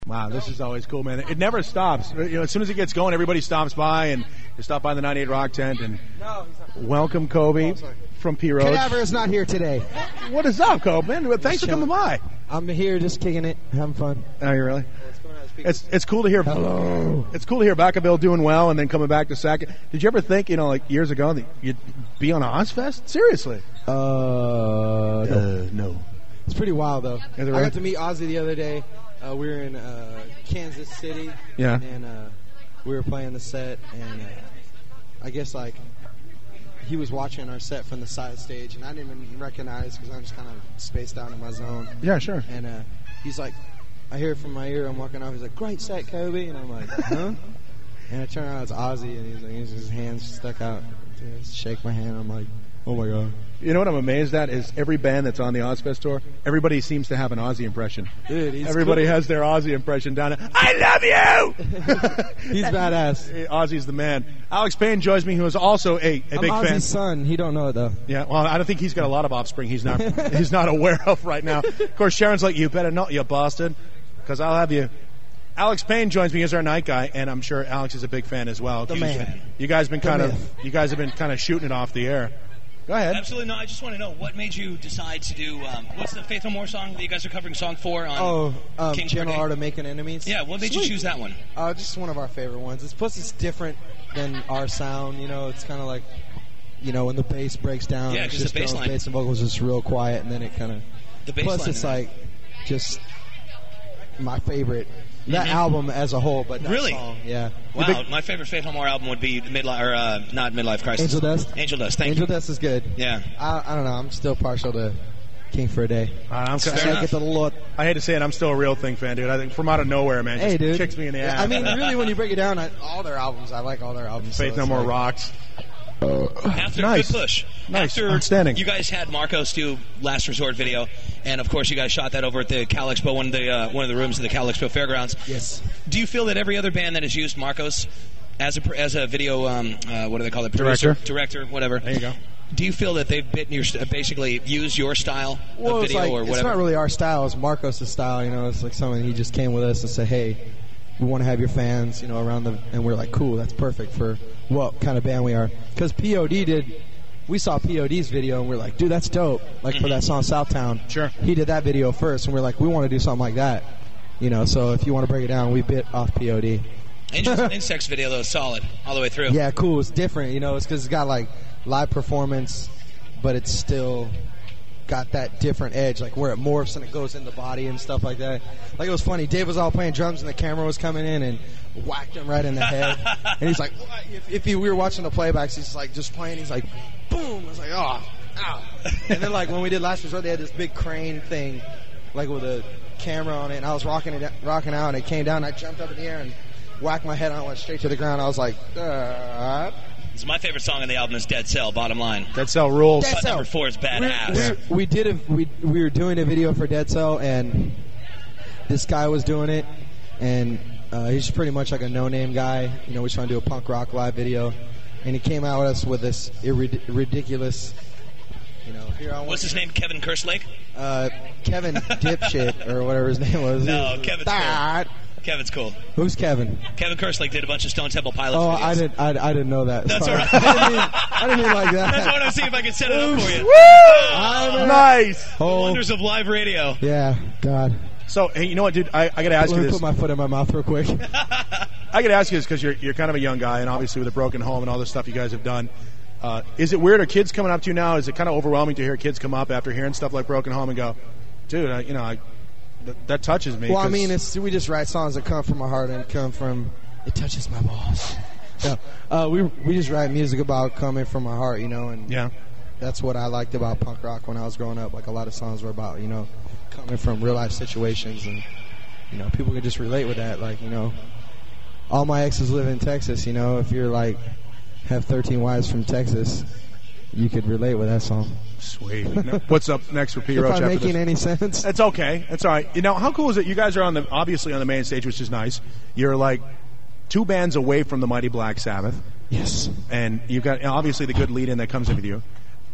Wow, this is always cool, man. It never stops. You know, as soon as it gets going, everybody stops by, and you stop by the 98 Rock tent. And welcome, Kobe from P Road. Cadaver is not here today. What is up, Kobe? Man, well, thanks for coming by. I'm here, just kicking it, having fun. Oh, you really? It's cool to hear. Hello. It's cool to hear Vacaville doing well, and then coming back to Sac. Did you ever think, like years ago, that you'd be on Ozfest? Seriously? No. It's pretty wild though. Is it I right? got to meet Ozzy the other day. We were in Kansas City. Yeah. And we were playing the set, and I guess he was watching our set from the side stage, and I didn't even recognize because I'm just kind of spaced out in my zone. Yeah, sure. And he's like, I hear it from my ear. I'm walking off. He's like, "Great set, Kobe," and I'm like, "Huh?" And I turn around, it's Ozzy, and he's his hands stuck out. Just shake my hand. I'm like, "Oh my god." You know what I'm amazed at is every band that's on the Ozfest tour, everybody seems to have an Ozzy impression. Dude, everybody has their Ozzy impression down. I love you. He's badass. Ozzy's the man. Alex Payne joins me, who is also a big fan. Ozzy's son. He don't know it though. Yeah, well, I don't think he's got a lot of offspring. He's not aware of right now. Of course, Sharon's like, "You better not, you bastard, because I'll have you." Alex Payne joins me as our night guy, and I'm sure Alex is a big fan as well. The man. You guys have been kind of shooting it off the air. Go ahead. Absolutely. No, I just want to know, what made you decide to do, what's the Faith No More song that you guys are covering song 4 on King's General Brigade? Art of Making Enemies. Yeah, what made you choose that one? Just one of our favorite ones. Plus it's different than our sound, it's kind of like, when the bass breaks down. Yeah, it's because the bass line. Bass and vocals is real quiet, and then it kind of... The bass Plus line it's in like, just my favorite... That album as a whole, but that really? song, yeah. Wow, my favorite Faith No More album would be not Midlife Crisis. Angel Dust? Angel Dust, thank Angel you. Dust is good. Yeah. I don't know, I'm still partial to King for a Day. I hate to say it, I'm still a Real Thing fan, dude. I think from out of nowhere, man, hey, just dude. kicks me in the ass. I mean, really, when you break it down, all their albums, I like all their albums. Faith No More rocks. After Nice. Good push. Nice. After Outstanding. You guys had Marcos do Last Resort video, and of course you guys shot that over at the Cal Expo, one of the rooms of the Cal Expo Fairgrounds. Yes. Do you feel that every other band that has used Marcos as a video, what do they call it? Director, whatever. There you go. Do you feel that they've basically used your style of video or whatever? It's not really our style. It's Marcos' style. It's like something he just came with us and said, "Hey, we want to have your fans, around them." And we're like, "Cool, that's perfect for what kind of band we are." Because we saw POD's video and we're like, "Dude, that's dope." Like for that song Southtown. Sure. He did that video first, and we're like, "We want to do something like that." So if you want to break it down, we bit off POD. Insects video though is solid all the way through. Yeah, cool. It's different. It's because it's got like live performance, but it's still got that different edge, like where it morphs and it goes in the body and stuff like that. Like it was funny. Dave was all playing drums and the camera was coming in and whacked him right in the head. And he's like, what? We were watching the playbacks, he's like just playing. He's like, boom. I was like, oh, ow. And then like when we did Last Resort, they had this big crane thing, like with a camera on it, and I was rocking out, and it came down. And I jumped up in the air and whacked my head on, went straight to the ground. I was like, So my favorite song on the album is Dead Cell, bottom line. Dead Cell rules. But number 4 is badass. We were doing a video for Dead Cell, and this guy was doing it, and he's pretty much like a no-name guy. We're trying to do a punk rock live video, and he came out with us with this ridiculous, What's his name? Kevin Kerslake? Kevin Dipshit, or whatever his name was. No, Kevin's cool. Kevin's cool. Who's Kevin? Kevin Kerslake did a bunch of Stone Temple Pilots videos. I didn't know that. That's Sorry. all right. I didn't mean like that. That's why I want to see if I can set it up for you. Woo! Nice. The wonders of live radio. Yeah, God. So, hey, you know what, dude? I got to ask you Let me this. put my foot in my mouth real quick. I got to ask you this because you're kind of a young guy, and obviously with a broken home and all the stuff you guys have done. Is it weird? Are kids coming up to you now? Is it kind of overwhelming to hear kids come up after hearing stuff like Broken Home and go, dude, that touches me? Well, I mean, we just write songs that come from our heart and come from, it touches my balls. No, we just write music about coming from our heart, and yeah, that's what I liked about punk rock when I was growing up. Like a lot of songs were about, coming from real life situations, and people could just relate with that. Like, all my exes live in Texas. If you're like have 13 wives from Texas, you could relate with that song. Sweet. What's up next for P Roach? If I'm making any sense, it's okay. It's all right. How cool is it? You guys are obviously on the main stage, which is nice. You're like 2 bands away from the mighty Black Sabbath. Yes. And you've got obviously the good lead-in that comes in with you.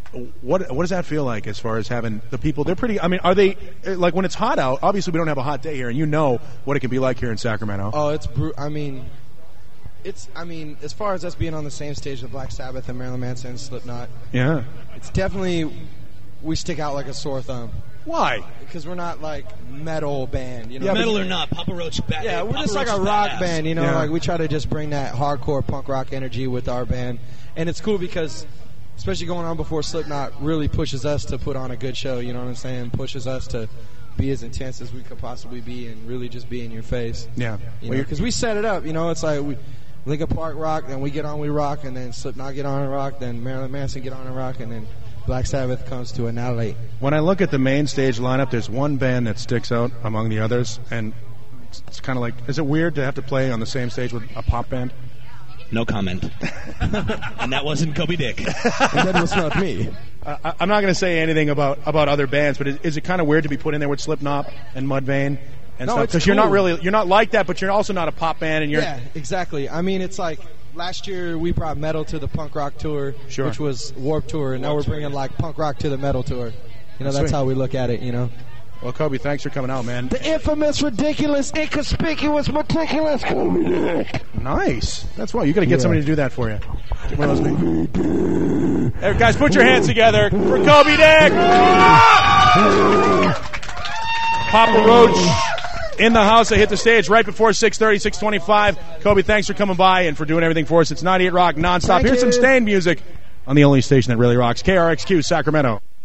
What does that feel like as far as having the people? They're pretty. I mean, are they like when it's hot out? Obviously, we don't have a hot day here, and you know what it can be like here in Sacramento. Oh, it's I mean, as far as us being on the same stage with Black Sabbath and Marilyn Manson and Slipknot, Yeah. it's definitely we stick out like a sore thumb Why? because we're not like metal band, you know. Yeah, Metal or not, Papa Roach. Yeah, we're Papa just like Roach a is rock badass. band, you know. Yeah. Like we try to just bring that hardcore punk rock energy with our band, and it's cool because, especially going on before Slipknot, really pushes us to put on a good show. You know what I'm saying? Pushes us to be as intense as we could possibly be, and really just be in your face. Yeah. Because we set it up. You know, it's like we Linkin Park rock, then we get on, we rock, and then Slipknot get on and rock, then Marilyn Manson get on and rock, and then Black Sabbath comes to annihilate. When I look at the main stage lineup, there's one band that sticks out among the others, and it's kind of like, is it weird to have to play on the same stage with a pop band? No comment. And that wasn't Kobe Dick. And that was not me. I'm not going to say anything about other bands, but is it kind of weird to be put in there with Slipknot and Mudvayne and No, stuff? it's Because you're not like that, but you're also not a pop band, and you're Yeah, exactly. I mean, it's like last year we brought metal to the punk rock tour, Sure. which was Warped Tour, and now we're bringing like punk rock to the metal tour. You know, that's Sweet. how we look at it, you know. Well, Kobe, thanks for coming out, man. The infamous, ridiculous, inconspicuous, meticulous Kobe Dick. Nice. That's why you got to get somebody to do that for you. Get one of those Hey, guys, put your hands together for Kobe Dick. Papa Roach in the house. They hit the stage right before 6:30, 6:25. Kobe, thanks for coming by and for doing everything for us. It's 98 Rock nonstop. Thank Here's some you. Staind music on the only station that really rocks. KRXQ Sacramento.